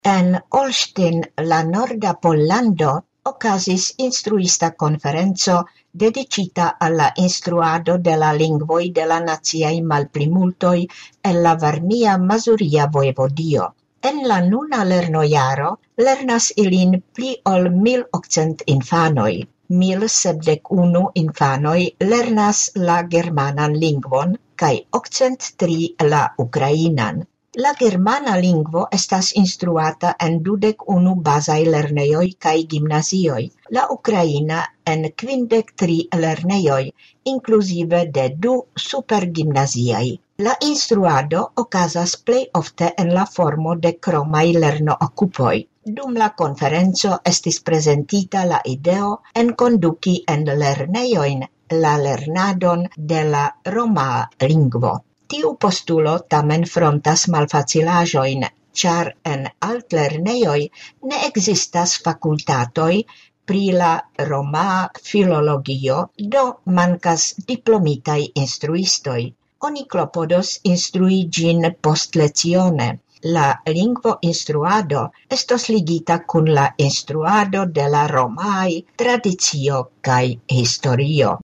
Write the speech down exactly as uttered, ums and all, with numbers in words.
En Olsztyn, la norda Pollando, okazis instruista conferenzo dedicita alla instruado de la lingvoi de la naziai malplimultoi en la Varmia-Mazuria vojevodio. En la nuna lernojaro lernas ilin pli ol mil okcent infanoj. Mil sepdek unu infanoj lernas la germanan lingvon kaj okcent tri la ukrainan. La germana lingvo estas instruata en dudek unu bazaj lernejoj kaj gimnazioj, la ukraina en kvindek tri lernejoj, inkluzive de du supergimnaziaj. La instruado okazas plej ofte en la formo de kromaj lernookupoj. Dum la konferenco estis prezentita la ideo enkonduki en lernejojn la lernadon de la romaa lingvo. Tiu postulo tamen frontas malfacilaĵojn, ĉar en altlernejoj ne ekzistas fakultatoj pri la romaa filologio, do mankas diplomitaj instruistoj. Oni klopodos instrui ĝin postlecione. La lingvo instruado estos ligita kun la instruado de la romaaj tradicio kaj historio.